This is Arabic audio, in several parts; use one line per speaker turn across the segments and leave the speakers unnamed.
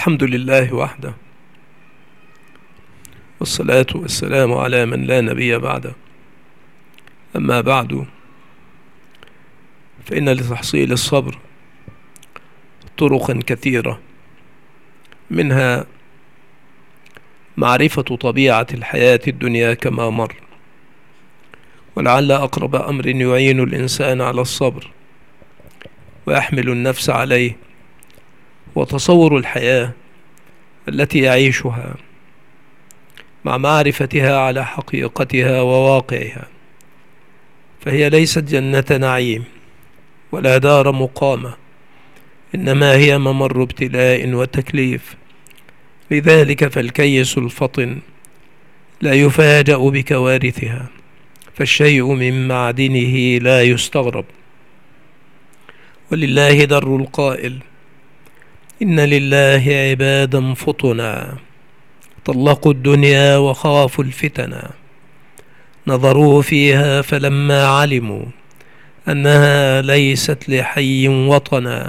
الحمد لله وحده، والصلاة والسلام على من لا نبي بعده. أما بعد، فإن لتحصيل الصبر طرقا كثيرة، منها معرفة طبيعة الحياة الدنيا كما مر، ولعل أقرب أمر يعين الإنسان على الصبر ويحمل النفس عليه وتصور الحياة التي يعيشها مع معرفتها على حقيقتها وواقعها، فهي ليست جنة نعيم ولا دار مقامة، إنما هي ممر ابتلاء وتكليف. لذلك فالكيس الفطن لا يفاجأ بكوارثها، فالشيء من معدنه لا يستغرب. ولله در القائل: إن لله عبادا فطنا طلقوا الدنيا وخافوا الفتنا، نظروا فيها فلما علموا أنها ليست لحي وطنا،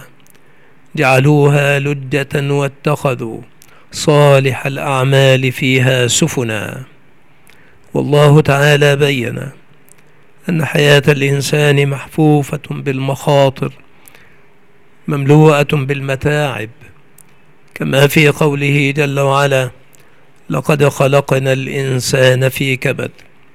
جعلوها لجة واتخذوا صالح الأعمال فيها سفنا. والله تعالى بين أن حياة الإنسان محفوفة بالمخاطر مملوءة بالمتاعب، كما في قوله جل وعلا: لقد خلقنا الإنسان في كبد.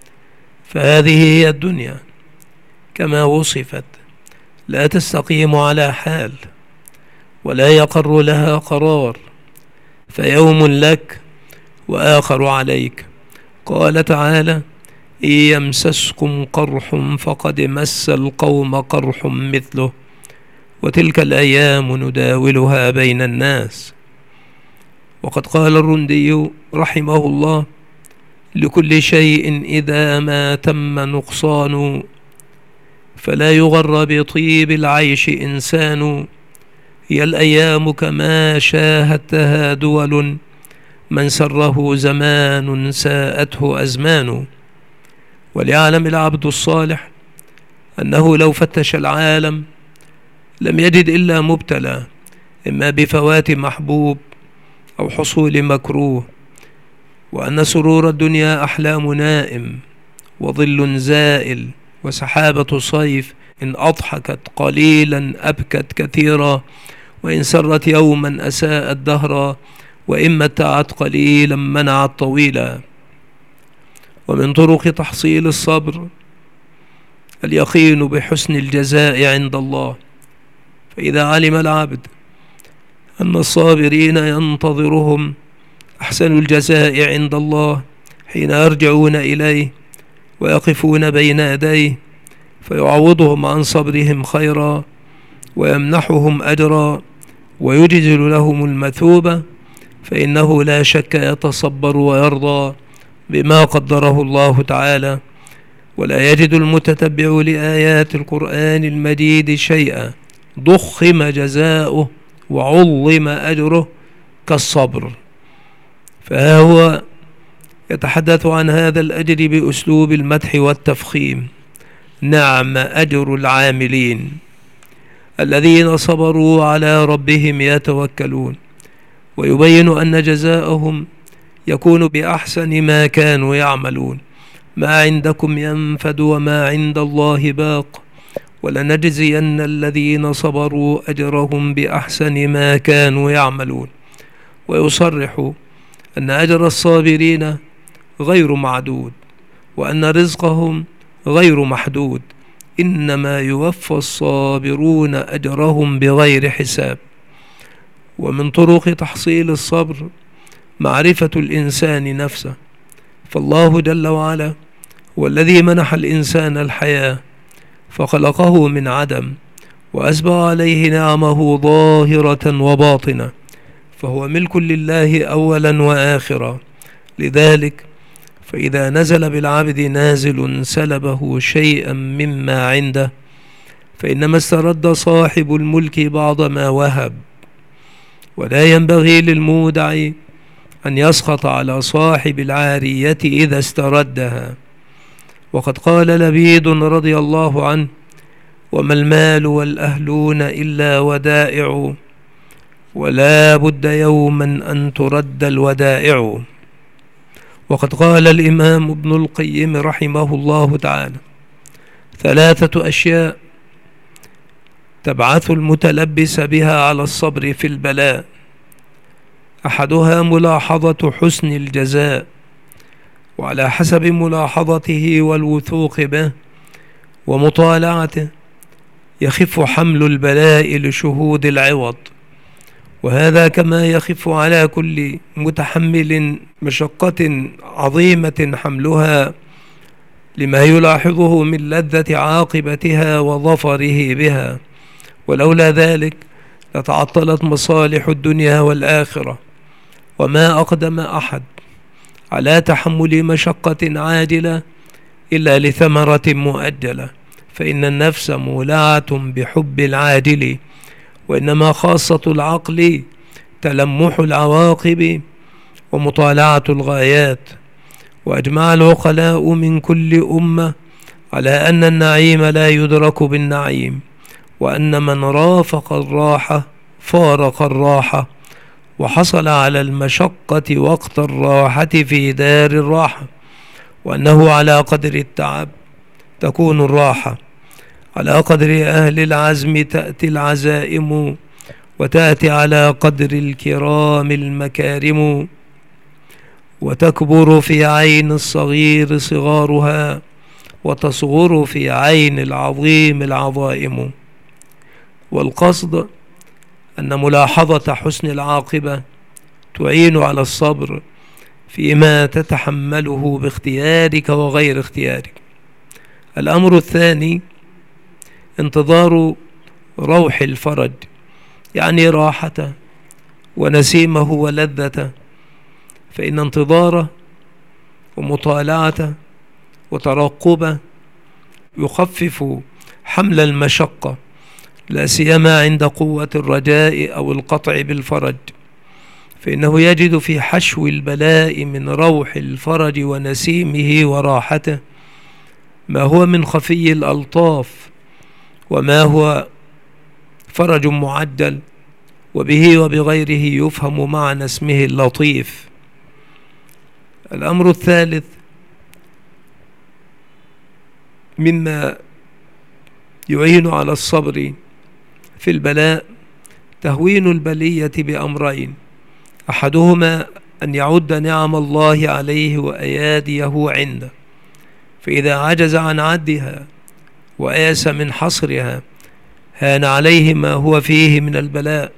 فهذه هي الدنيا كما وصفت، لا تستقيم على حال ولا يقر لها قرار، فيوم لك وآخر عليك. قال تعالى: إن يمسسكم قرح فقد مس القوم قرح مثله، وتلك الأيام نداولها بين الناس. وقد قال الرندي رحمه الله: لكل شيء إذا ما تم نقصان، فلا يغر بطيب العيش إنسان. هي الأيام كما شاهدتها دول، من سره زمان ساءته أزمان. وليعلم العبد الصالح أنه لو فتش العالم لم يجد إلا مبتلى، إما بفوات محبوب أو حصول مكروه، وأن سرور الدنيا أحلام نائم وظل زائل وسحابة صيف، إن أضحكت قليلا أبكت كثيرا، وإن سرت يوما أساءت دهرا، وإن متعت قليلا منعت طويلا. ومن طرق تحصيل الصبر اليقين بحسن الجزاء عند الله، فإذا علم العبد أن الصابرين ينتظرهم أحسن الجزاء عند الله حين يرجعون إليه ويقفون بين يديه، فيعوضهم عن صبرهم خيرا ويمنحهم أجرا ويجزل لهم المثوبة، فإنه لا شك يتصبر ويرضى بما قدره الله تعالى، ولا يجد المتتبع لآيات القرآن المجيد شيئا ضخم جزاؤه وعظم أجره كالصبر. فها هو يتحدث عن هذا الأجر بأسلوب المدح والتفخيم: نعم أجر العاملين الذين صبروا على ربهم يتوكلون. ويبين أن جزاءهم يكون بأحسن ما كانوا يعملون. ما عندكم ينفد وما عند الله باق، ولنجزين الذين صبروا أجرهم بأحسن ما كانوا يعملون. ويصرح أن أجر الصابرين غير معدود، وأن رزقهم غير محدود، إنما يوفى الصابرون أجرهم بغير حساب. ومن طرق تحصيل الصبر معرفة الإنسان نفسه، فالله جل وعلا هو الذي منح الإنسان الحياة، فخلقه من عدم وأسبغ عليه نعمه ظاهرة وباطنة، فهو ملك لله أولا وآخرا. لذلك فإذا نزل بالعبد نازل سلبه شيئا مما عنده، فإنما استرد صاحب الملك بعض ما وهب، ولا ينبغي للمودع أن يسخط على صاحب العارية إذا استردها. وقد قال لبيد رضي الله عنه: وما المال والأهلون إلا ودائع، ولا بد يوما أن ترد الودائع. وقد قال الإمام ابن القيم رحمه الله تعالى: 3 أشياء تبعث المتلبس بها على الصبر في البلاء: أحدها ملاحظة حسن الجزاء، وعلى حسب ملاحظته والوثوق به ومطالعته يخف حمل البلاء لشهود العوض، وهذا كما يخف على كل متحمل مشقة عظيمة حملها لما يلاحظه من لذة عاقبتها وظفره بها، ولولا ذلك لتعطلت مصالح الدنيا والآخرة. وما أقدم أحد على تحمل مشقة عاجلة إلا لثمرة مؤجلة، فإن النفس مولعة بحب العاجل، وإنما خاصة العقل تلمح العواقب ومطالعة الغايات. وأجمع العقلاء من كل أمة على أن النعيم لا يدرك بالنعيم، وأن من رافق الراحة فارق الراحة، وحصل على المشقة وقت الراحة في دار الراحة، وأنه على قدر التعب تكون الراحة، على قدر أهل العزم تأتي العزائم، وتأتي على قدر الكرام المكارم، وتكبر في عين الصغير صغارها، وتصغر في عين العظيم العظائم. والقصد أن ملاحظة حسن العاقبة تعين على الصبر فيما تتحمله باختيارك وغير اختيارك. الأمر الثاني انتظار روح الفرج، يعني راحته ونسيمه ولذته، فإن انتظاره ومطالعته وترقبه يخفف حمل المشقة، لا سيما عند قوة الرجاء أو القطع بالفرج، فإنه يجد في حشو البلاء من روح الفرج ونسيمه وراحته ما هو من خفي الألطاف، وما هو فرج معجل، وبه وبغيره يفهم معنى اسمه اللطيف. الأمر الثالث مما يعين على الصبر في البلاء تهوين البلية بأمرين: أحدهما أن يعد نعم الله عليه وأياديه عنده، فإذا عجز عن عدها وآس من حصرها هان عليه ما هو فيه من البلاء،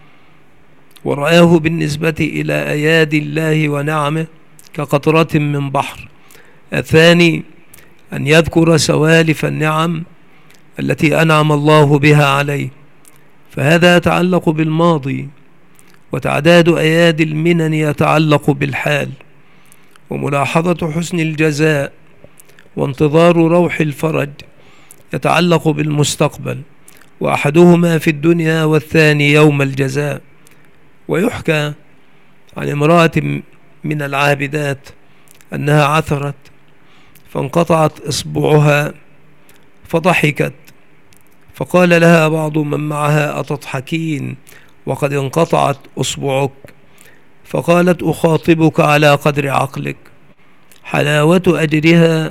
ورآه بالنسبة إلى أيادي الله ونعمه كقطرة من بحر. الثاني أن يذكر سوالف النعم التي أنعم الله بها عليه، فهذا يتعلق بالماضي، وتعداد أيادي المنن يتعلق بالحال، وملاحظة حسن الجزاء وانتظار روح الفرج يتعلق بالمستقبل، وأحدهما في الدنيا والثاني يوم الجزاء. ويحكى عن امرأة من العابدات أنها عثرت فانقطعت إصبعها فضحكت، فقال لها بعض من معها: أتضحكين وقد انقطعت أصبعك؟ فقالت: أخاطبك على قدر عقلك، حلاوة أجرها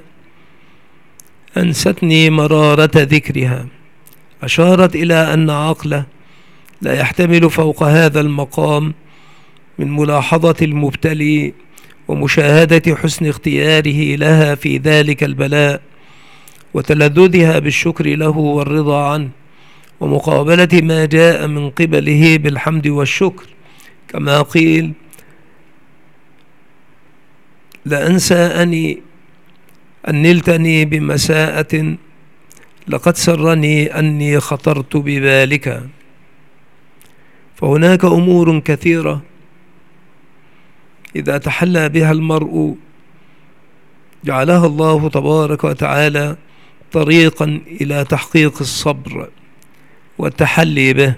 أنستني مرارة ذكرها. أشارت إلى أن عقله لا يحتمل فوق هذا المقام من ملاحظة المبتلي ومشاهدة حسن اختياره لها في ذلك البلاء، وتلذذها بالشكر له والرضا عنه، ومقابلة ما جاء من قبله بالحمد والشكر، كما قيل: لأنسأني أن نلتني بمساءة لقد سرني أني خطرت ببالك. فهناك أمور كثيرة إذا تحلى بها المرء جعلها الله تبارك وتعالى طريقا إلى تحقيق الصبر والتحلي به،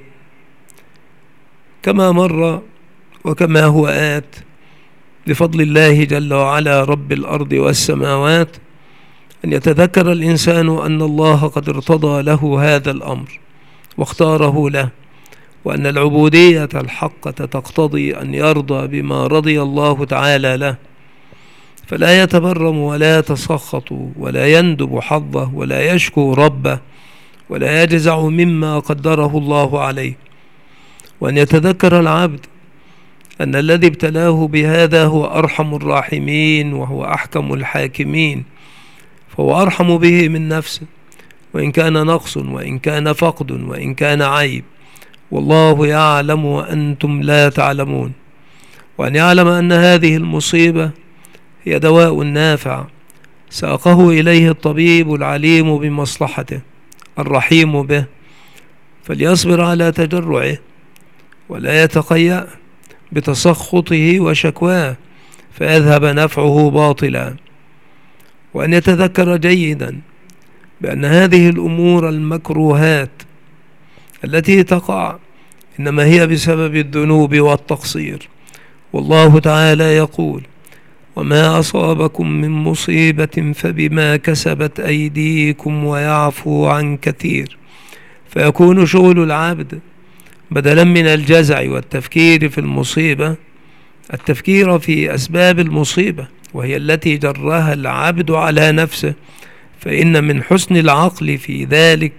كما مر وكما هو آت بفضل الله جل وعلا رب الأرض والسماوات، أن يتذكر الإنسان أن الله قد ارتضى له هذا الأمر واختاره له، وأن العبودية الحقة تقتضي أن يرضى بما رضي الله تعالى له، فلا يتبرم ولا يتسخط ولا يندب حظه ولا يشكو ربه ولا يجزع مما قدره الله عليه. وأن يتذكر العبد أن الذي ابتلاه بهذا هو أرحم الراحمين وهو أحكم الحاكمين، فهو أرحم به من نفسه، وإن كان نقص وإن كان فقد وإن كان عيب، والله يعلم وأنتم لا تعلمون. وأن يعلم أن هذه المصيبة هي دواء نافع ساقه إليه الطبيب العليم بمصلحته الرحيم به، فليصبر على تجرعه ولا يتقيأ بتسخطه وشكواه فيذهب نفعه باطلا. وأن يتذكر جيدا بأن هذه الأمور المكروهات التي تقع إنما هي بسبب الذنوب والتقصير، والله تعالى يقول: وما أصابكم من مصيبة فبما كسبت أيديكم ويعفو عن كثير. فيكون شغل العبد بدلا من الجزع والتفكير في المصيبة التفكير في أسباب المصيبة، وهي التي جرها العبد على نفسه، فإن من حسن العقل في ذلك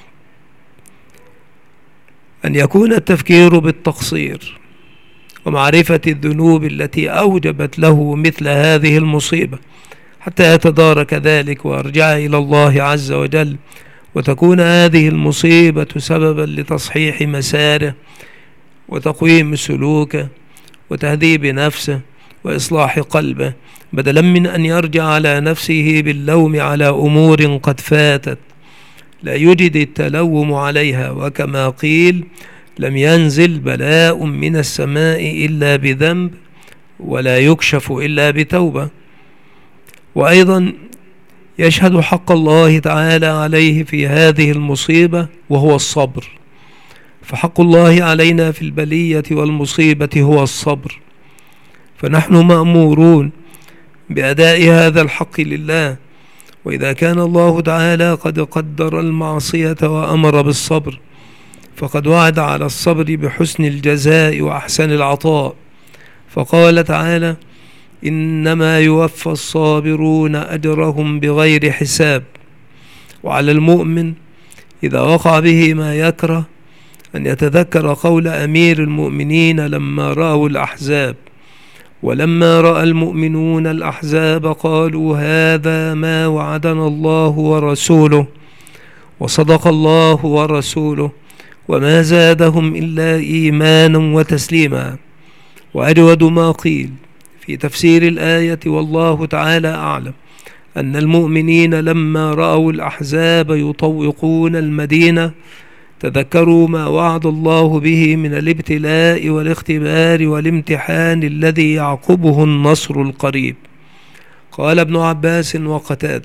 أن يكون التفكير بالتقصير ومعرفة الذنوب التي أوجبت له مثل هذه المصيبة حتى يتدارك ذلك ويرجع إلى الله عز وجل، وتكون هذه المصيبة سببا لتصحيح مساره وتقويم سلوكه وتهذيب نفسه وإصلاح قلبه، بدلا من أن يرجع على نفسه باللوم على أمور قد فاتت لا يجد التلوم عليها. وكما قيل: لم ينزل بلاء من السماء إلا بذنب ولا يكشف إلا بتوبة. وأيضا يشهد حق الله تعالى عليه في هذه المصيبة وهو الصبر، فحق الله علينا في البلية والمصيبة هو الصبر، فنحن مأمورون بأداء هذا الحق لله. وإذا كان الله تعالى قد قدر المعصية وأمر بالصبر فقد وعد على الصبر بحسن الجزاء وأحسن العطاء، فقال تعالى: إنما يوفى الصابرون أجرهم بغير حساب. وعلى المؤمن إذا وقع به ما يكره أن يتذكر قول أمير المؤمنين لما رأوا الأحزاب: ولما رأى المؤمنون الأحزاب قالوا هذا ما وعدنا الله ورسوله وصدق الله ورسوله وما زادهم إلا إيمانا وتسليما. وأجود ما قيل في تفسير الآية والله تعالى أعلم أن المؤمنين لما رأوا الأحزاب يطوقون المدينة تذكروا ما وعد الله به من الابتلاء والاختبار والامتحان الذي يعقبه النصر القريب. قال ابن عباس وقتادة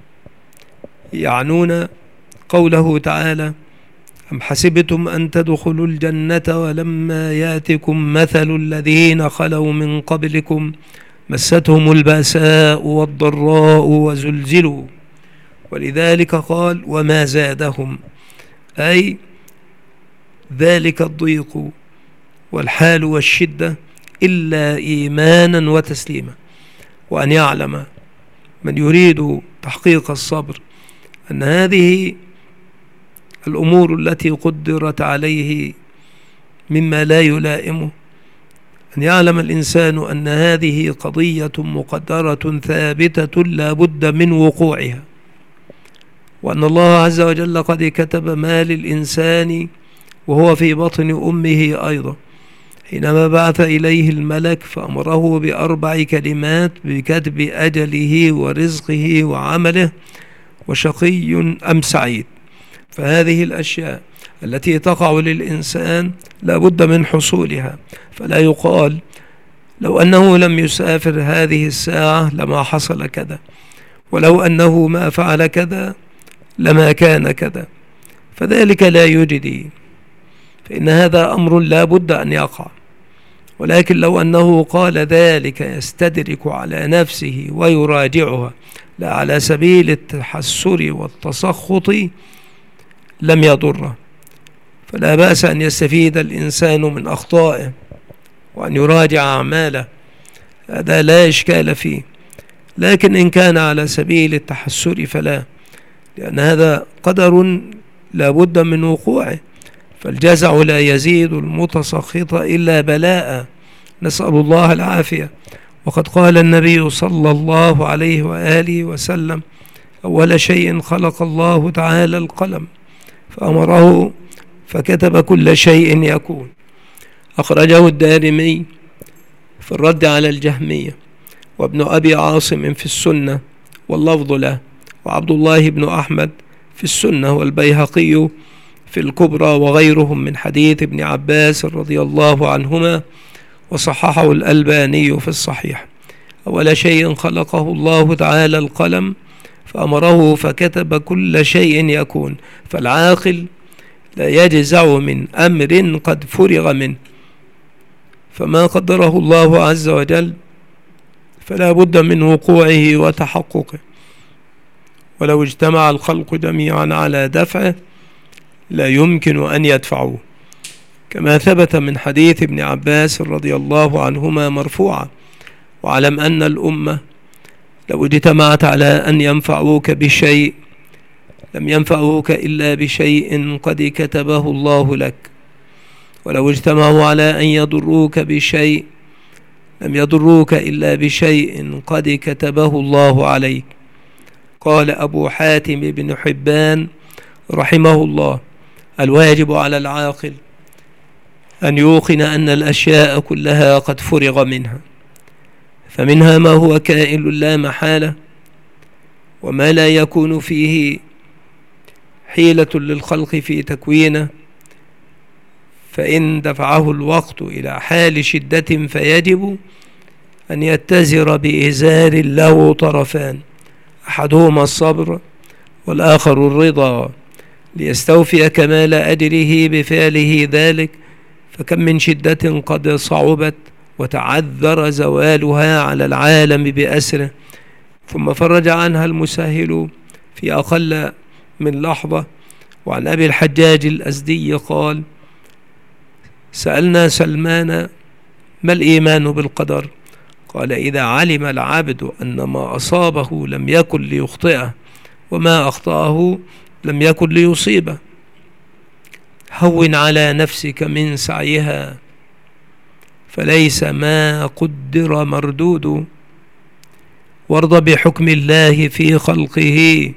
يعنون قوله تعالى: أم حسبتم أن تدخلوا الجنة ولما يأتكم مثل الذين خلوا من قبلكم مستهم البأساء والضراء وزلزلوا. ولذلك قال: وما زادهم، أي ذلك الضيق والحال والشدة إلا إيمانا وتسليما. وأن يعلم من يريد تحقيق الصبر أن هذه الأمور التي قدرت عليه مما لا يلائمه، أن يعلم الإنسان أن هذه قضية مقدرة ثابتة لا بد من وقوعها، وأن الله عز وجل قد كتب ما للإنسان وهو في بطن أمه أيضا حينما بعث إليه الملك فأمره بأربع كلمات بكتب أجله ورزقه وعمله وشقي أم سعيد. فهذه الأشياء التي تقع للإنسان لا بد من حصولها، فلا يقال لو أنه لم يسافر هذه الساعة لما حصل كذا، ولو أنه ما فعل كذا لما كان كذا، فذلك لا يجدي، فإن هذا أمر لا بد أن يقع. ولكن لو أنه قال ذلك يستدرك على نفسه ويراجعها لا على سبيل التحسر والتسخط لم يضره، فلا بأس أن يستفيد الإنسان من أخطائه وأن يراجع أعماله، هذا لا إشكال فيه. لكن إن كان على سبيل التحسر فلا، لأن هذا قدر لا بد من وقوعه، فالجزع لا يزيد المتسخط إلا بلاء، نسأل الله العافية. وقد قال النبي صلى الله عليه وآله وسلم: أول شيء خلق الله تعالى القلم فأمره فكتب كل شيء يكون. أخرجه الدارمي في الرد على الجهمية، وابن أبي عاصم في السنة واللفظ له، وعبد الله بن أحمد في السنة، والبيهقي في الكبرى، وغيرهم من حديث ابن عباس رضي الله عنهما، وصححه الألباني في الصحيح. أول شيء خلقه الله تعالى القلم فأمره فكتب كل شيء يكون. فالعاقل لا يجزع من أمر قد فرغ منه، فما قدره الله عز وجل فلا بد من وقوعه وتحققه، ولو اجتمع الخلق جميعا على دفعه لا يمكن أن يدفعوه، كما ثبت من حديث ابن عباس رضي الله عنهما مرفوعا: واعلم أن الأمة لو اجتمعت على أن ينفعوك بشيء لم ينفعوك إلا بشيء قد كتبه الله لك، ولو اجتمعوا على أن يضروك بشيء لم يضروك إلا بشيء قد كتبه الله عليك. قال أبو حاتم بن حبان رحمه الله: الواجب على العاقل أن يوقن أن الأشياء كلها قد فرغ منها، فمنها ما هو كائن لا محالة، وما لا يكون فيه حيلة للخلق في تكوينه، فإن دفعه الوقت إلى حال شدة فيجب أن يتزر بإزار له طرفان، أحدهما الصبر والآخر الرضا، ليستوفي كمال أجره بفعله ذلك. فكم من شدة قد صعبت وتعذر زوالها على العالم بأسره، ثم فرج عنها المسهل في أقل من لحظة. وعن أبي الحجاج الأزدي قال: سألنا سلمان: ما الإيمان بالقدر؟ قال: إذا علم العبد أن ما أصابه لم يكن ليخطئه وما أخطأه لم يكن ليصيبه. هون على نفسك من سعيها فليس ما قدر مردود، وارض بحكم الله في خلقه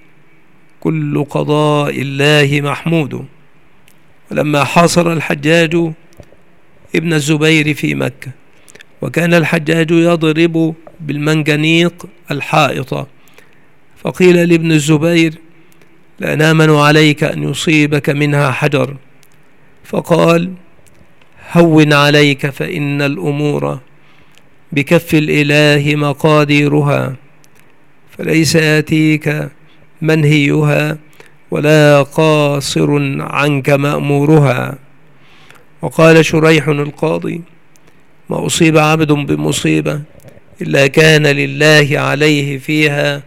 كل قضاء الله محمود. ولما حاصر الحجاج ابن الزبير في مكة، وكان الحجاج يضرب بالمنجنيق الحائط، فقيل لابن الزبير: لا نامن عليك أن يصيبك منها حجر، فقال: هون عليك فإن الأمور بكف الإله مقاديرها، فليس يأتيك منهيها ولا قاصر عنك مأمورها. وقال شريح القاضي: ما أصيب عبد بمصيبة إلا كان لله عليه فيها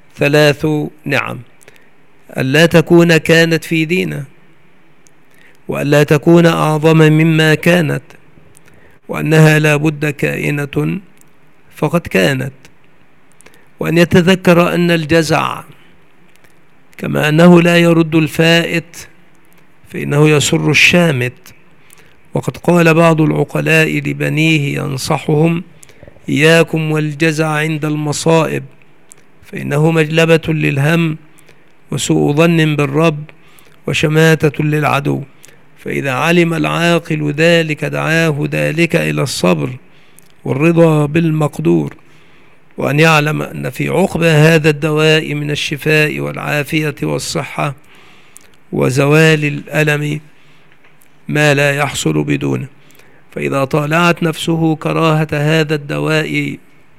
3 نعم: ألا تكون كانت في دينه، وألا تكون أعظم مما كانت، وأنها لا بد كائنة فقد كانت، وأن يتذكر أن الجزع كما أنه لا يرد الفائت فإنه يسر الشامت. وقد قال بعض العقلاء لبنيه ينصحهم: إياكم والجزع عند المصائب، فإنه مجلبة للهم وسوء ظن بالرب وشماتة للعدو. فإذا علم العاقل ذلك دعاه ذلك إلى الصبر والرضا بالمقدور، وأن يعلم أن في عقبى هذا الدواء من الشفاء والعافية والصحة وزوال الألم ما لا يحصل بدونه. فإذا طالعت نفسه كراهة هذا الدواء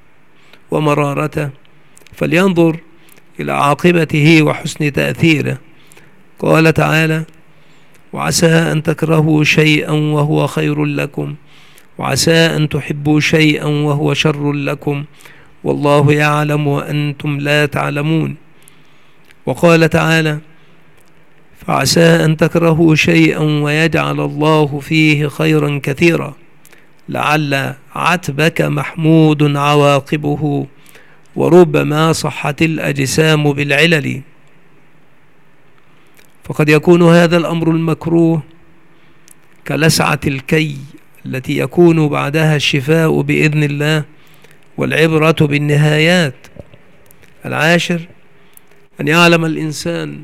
ومرارته فلينظر إلى عاقبته وحسن تأثيره. قال تعالى: وعسى أن تكرهوا شيئا وهو خير لكم، وعسى أن تحبوا شيئا وهو شر لكم، والله يعلم وأنتم لا تعلمون. وقال تعالى: فعسى أن تكرهوا شيئا ويجعل الله فيه خيرا كثيرا، لعل عتبك محمود عواقبه، وربما صحت الأجسام بالعلل. فقد يكون هذا الأمر المكروه كلسعة الكي التي يكون بعدها الشفاء بإذن الله، والعبرة بالنهايات. 10، أن يعلم الإنسان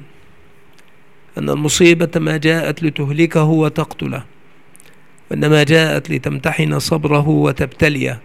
أن المصيبة ما جاءت لتهلكه وتقتله، وإنما جاءت لتمتحن صبره وتبتليه،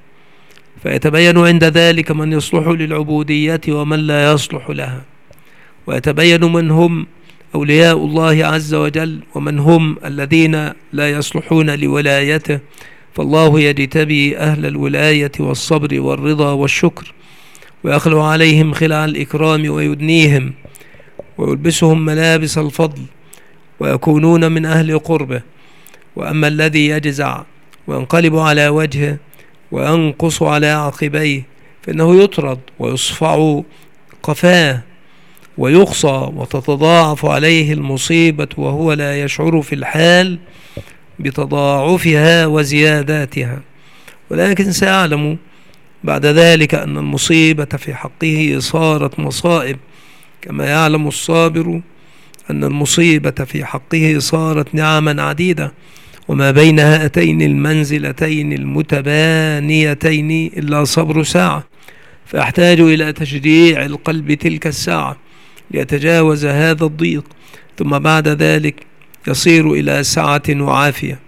فيتبين عند ذلك من يصلح للعبودية ومن لا يصلح لها، ويتبين من هم أولياء الله عز وجل ومن هم الذين لا يصلحون لولايته. فالله يجتبي أهل الولاية والصبر والرضا والشكر، ويخلع عليهم خلع الإكرام ويدنيهم، ويلبسهم ملابس الفضل، ويكونون من أهل قربه. وأما الذي يجزع وينقلب على وجهه وينقص على عقبيه فإنه يطرد ويصفع قفاه ويقصى، وتتضاعف عليه المصيبة وهو لا يشعر في الحال بتضاعفها وزياداتها. ولكن سيعلم بعد ذلك أن المصيبة في حقه صارت مصائب، كما يعلم الصابر أن المصيبة في حقه صارت نعما عديدة، وما بين هاتين المنزلتين المتبانيتين إلا صبر ساعة، فيحتاج إلى تشجيع القلب تلك الساعة ليتجاوز هذا الضيق، ثم بعد ذلك يصير إلى سعة وعافية.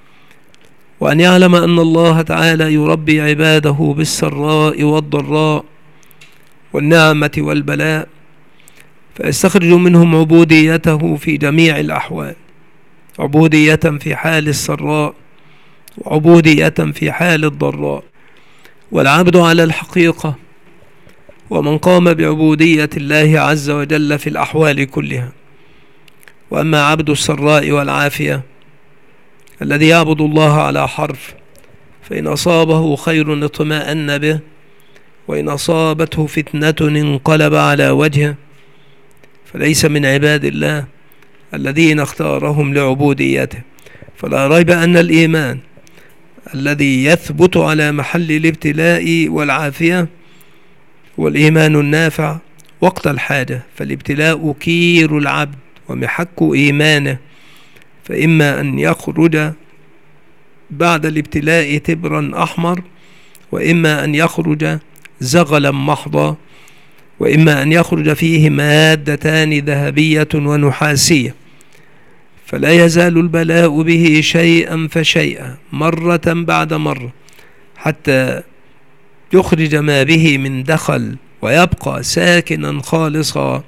وأن يعلم أن الله تعالى يربي عباده بالسراء والضراء والنعمة والبلاء، فيستخرج منهم عبوديته في جميع الأحوال، عبودية في حال السراء وعبودية في حال الضراء. والعبد على الحقيقة ومن قام بعبودية الله عز وجل في الأحوال كلها. وأما عبد السراء والعافية الذي يعبد الله على حرف، فإن أصابه خير اطمأن به، وإن أصابته فتنة انقلب على وجهه، فليس من عباد الله الذين اختارهم لعبوديته. فلا ريب أن الإيمان الذي يثبت على محل الابتلاء والعافية هو الإيمان النافع وقت الحاجة، فالابتلاء كير العبد ومحك إيمانه، فإما أن يخرج بعد الابتلاء تبرا أحمر، وإما أن يخرج زغلا محضا، وإما أن يخرج فيه مادتان ذهبية ونحاسية. فلا يزال البلاء به شيئا فشيئا مرة بعد مرة حتى يخرج ما به من دخل ويبقى ساكنا خالصا،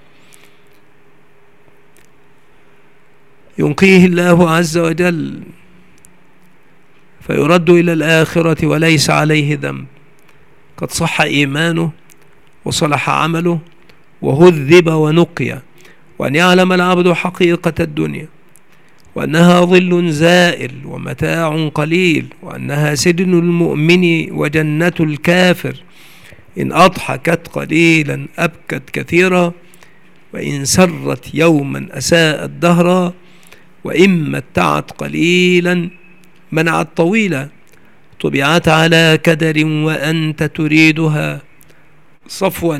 ينقيه الله عز وجل فيرد إلى الآخرة وليس عليه ذنب، قد صح إيمانه وصلح عمله وهذب ونقي. وأن يعلم العبد حقيقة الدنيا، وأنها ظل زائل ومتاع قليل، وأنها سجن المؤمن وجنة الكافر، إن أضحكت قليلا أبكت كثيرا، وإن سرت يوما أساءت دهرا، وإن متعت قليلا منعت طويلا، طبعت على كدر وأنت تريدها، صفوا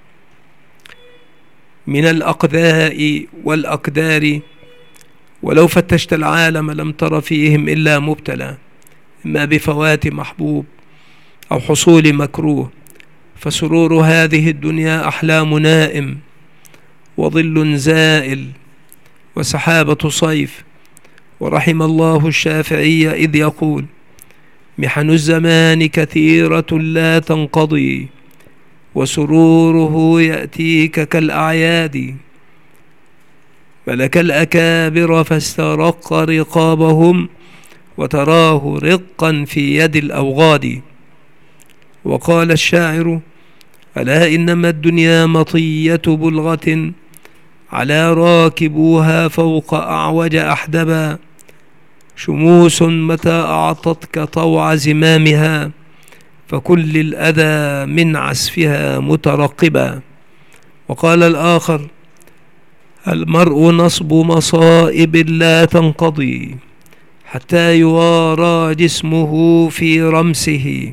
من الأقذاء والأقدار، ولو فتشت العالم لم تر فيهم إلا مبتلى، إما بفوات محبوب أو حصول مكروه. فسرور هذه الدنيا أحلام نائم، وظل زائل، وسحابة صيف. ورحم الله الشافعي إذ يقول: محن الزمان كثيرة لا تنقضي، وسروره يأتيك كالأعياد، ملك الأكابر فاسترق رقابهم، وتراه رقا في يد الأوغاد. وقال الشاعر: ألا إنما الدنيا مطية بلغة، على راكبوها فوق أعوج أحدبا، شموس متى أعطتك طوع زمامها، فكل الأذى من عسفها مترقبا. وقال الآخر: المرء نصب مصائب لا تنقضي حتى يوارى جسمه في رمسه،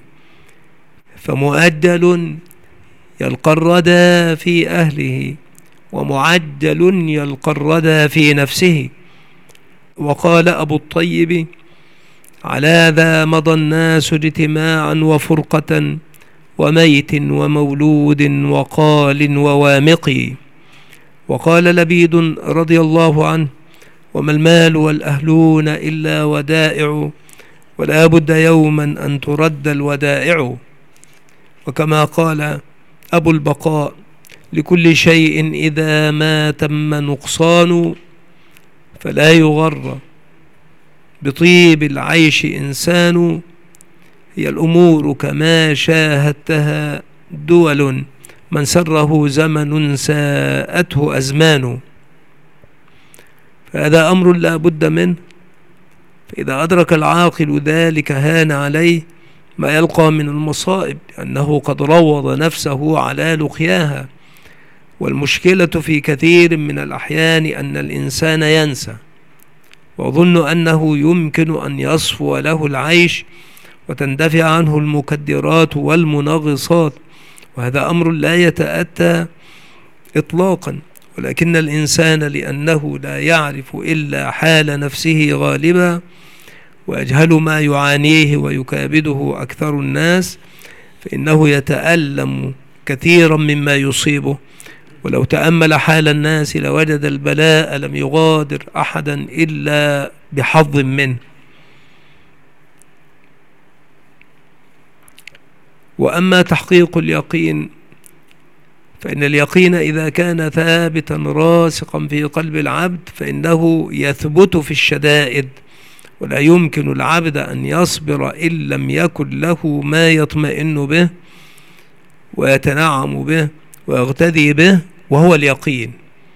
فمؤجل يلقى الردى في أهله، ومعجل يلقى الردى في نفسه. وقال أبو الطيب: على ذا مضى الناس اجتماعا وفرقة، وميت ومولود وقال ووامق. وقال لبيد رضي الله عنه: وما المال والأهلون إلا ودائع، ولا بد يوما أن ترد الودائع. وكما قال أبو البقاء: لكل شيء إذا ما تم نقصان، فلا يغر بطيب العيش إنسان. هي الأمور كما شاهدتها دول، من سره زمن ساءته أزمان. فهذا أمر لا بد منه، فإذا أدرك العاقل ذلك هان عليه ما يلقى من المصائب، لأنه قد روض نفسه على لقياها. والمشكلة في كثير من الأحيان أن الإنسان ينسى ويظن أنه يمكن أن يصفو له العيش وتندفع عنه المكدرات والمنغصات، وهذا أمر لا يتأتى إطلاقا. ولكن الإنسان لأنه لا يعرف إلا حال نفسه غالبا، ويجهل ما يعانيه ويكابده أكثر الناس، فإنه يتألم كثيرا مما يصيبه. ولو تأمل حال الناس لوجد البلاء لم يغادر أحدا إلا بحظ منه. وأما تحقيق اليقين، فإن اليقين إذا كان ثابتا راسخا في قلب العبد فإنه يثبت في الشدائد، ولا يمكن العبد أن يصبر إن لم يكن له ما يطمئن به ويتنعم به ويغتدي به، وهو اليقين.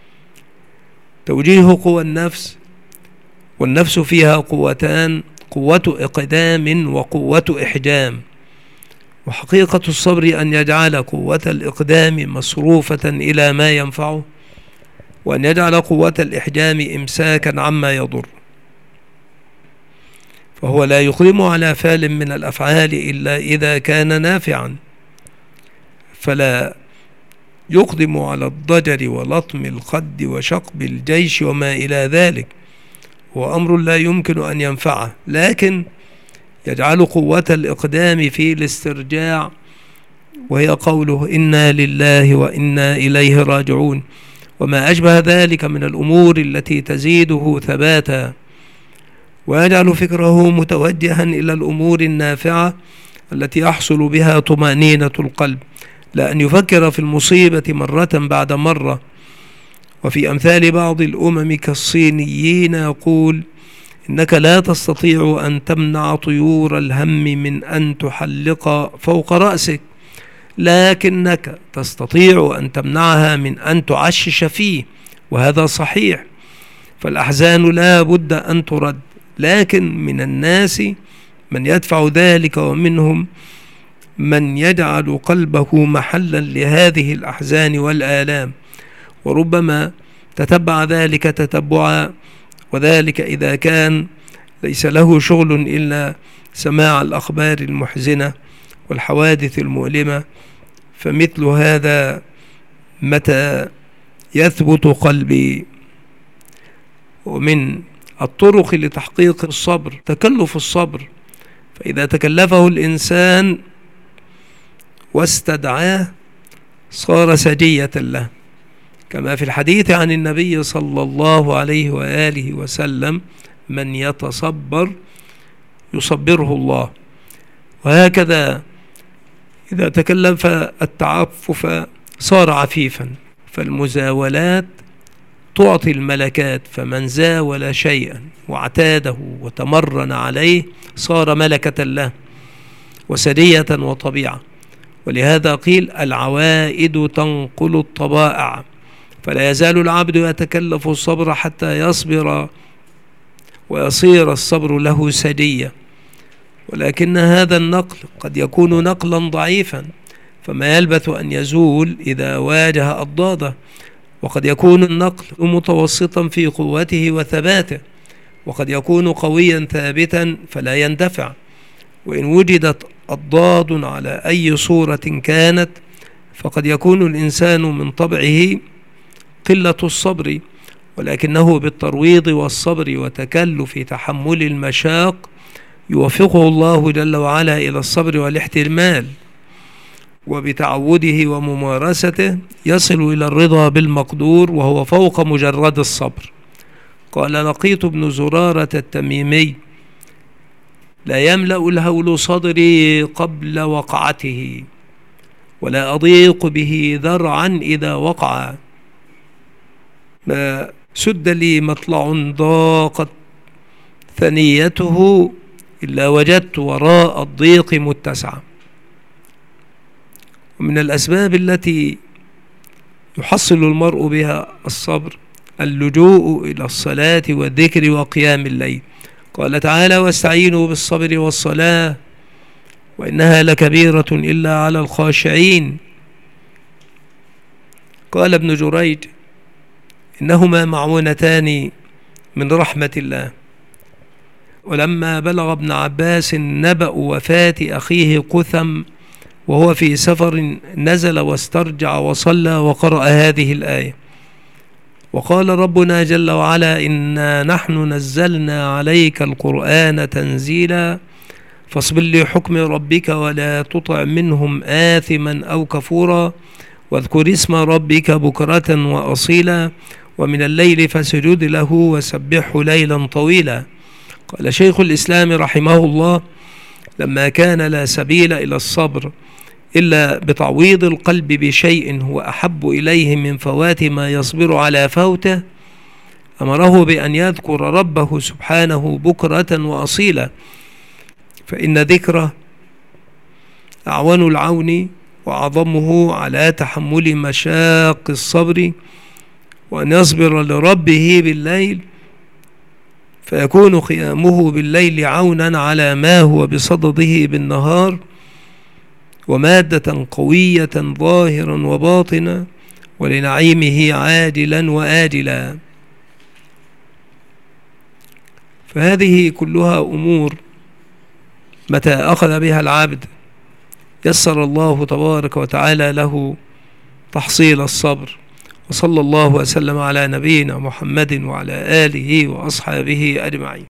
توجيه قوى النفس، والنفس فيها قوتان: قوة إقدام وقوة إحجام. وحقيقة الصبر أن يجعل قوة الإقدام مصروفة إلى ما ينفعه، وأن يجعل قوة الإحجام إمساكا عما يضر. فهو لا يقدم على فعل من الأفعال إلا إذا كان نافعا، فلا يقدم على الضجر ولطم الخد وشقب الجيش وما إلى ذلك، هو أمر لا يمكن أن ينفعه، لكن يجعل قوة الإقدام في الاسترجاع، وهي قوله: إنا لله وإنا إليه راجعون، وما أشبه ذلك من الأمور التي تزيده ثباتا. ويجعل فكره متوجها إلى الأمور النافعة التي يحصل بها طمأنينة القلب، لا أن يفكر في المصيبة مرة بعد مرة. وفي أمثال بعض الأمم كالصينيين يقول: إنك لا تستطيع أن تمنع طيور الهم من أن تحلق فوق رأسك، لكنك تستطيع أن تمنعها من أن تعشش فيه. وهذا صحيح، فالأحزان لا بد أن ترد، لكن من الناس من يدفع ذلك، ومنهم من يجعل قلبه محلا لهذه الأحزان والآلام، وربما تتبع ذلك تتبعا، وذلك إذا كان ليس له شغل إلا سماع الأخبار المحزنة والحوادث المؤلمة. فمثل هذا متى يثبت قلبي. ومن الطرق لتحقيق الصبر تكلف الصبر، فإذا تكلفه الإنسان واستدعاه صار سجية له، كما في الحديث عن النبي صلى الله عليه وآله وسلم: من يتصبر يصبره الله. وهكذا إذا تكلف التعفف صار عفيفا، فالمزاولات تعطي الملكات، فمن زاول شيئا واعتاده وتمرن عليه صار ملكة له وسرية وطبيعة. ولهذا قيل: العوائد تنقل الطبائع. فلا يزال العبد يتكلف الصبر حتى يصبر ويصير الصبر له سجية، ولكن هذا النقل قد يكون نقلا ضعيفا، فما يلبث أن يزول إذا واجه أضداده. وقد يكون النقل متوسطا في قوته وثباته، وقد يكون قويا ثابتا فلا يندفع. وإن وجدت أضداد على أي صورة كانت، فقد يكون الإنسان من طبعه قلة الصبر، ولكنه بالترويض والصبر وتكلف تحمل المشاق يوفقه الله جل وعلا إلى الصبر والاحتمال، وبتعوده وممارسته يصل إلى الرضا بالمقدور، وهو فوق مجرد الصبر. قال لقيط بن زرارة التميمي: لا يملأ الهول صدري قبل وقعته، ولا أضيق به ذرعا إذا وقع. ما سد لي مطلع ضاقت ثنيته، إلا وجدت وراء الضيق متسعا. ومن الأسباب التي يحصل المرء بها الصبر اللجوء إلى الصلاة والذكر وقيام الليل. قال تعالى: واستعينوا بالصبر والصلاة وإنها لكبيرة إلا على الخاشعين. قال ابن جريج: إنهما معونتان من رحمة الله. ولما بلغ ابن عباس نبأ وفاة أخيه قثم وهو في سفر، نزل واسترجع وصلى وقرأ هذه الآية: وقال ربنا جل وعلا: إنا نحن نزلنا عليك القرآن تنزيلا فاصبر لحكم ربك ولا تطع منهم آثما أو كفورا واذكر اسم ربك بكرة وأصيلا ومن الليل فاسجد له وسبحه ليلا طويلا. قال شيخ الإسلام رحمه الله: لما كان لا سبيل إلى الصبر إلا بتعويض القلب بشيء هو أحب إليه من فوات ما يصبر على فوته، أمره بأن يذكر ربه سبحانه بكرة وأصيلا، فإن ذكره أعون العون وأعظمه على تحمل مشاق الصبر، وأن يصبر لربه بالليل فيكون قيامه بالليل عونا على ما هو بصدده بالنهار، ومادة قوية ظاهرا وباطنا، ولنعيمه عاجلا وآجلا. فهذه كلها أمور متى أخذ بها العبد يسر الله تبارك وتعالى له تحصيل الصبر. وصلى الله وسلم على نبينا محمد وعلى آله وأصحابه أجمعين.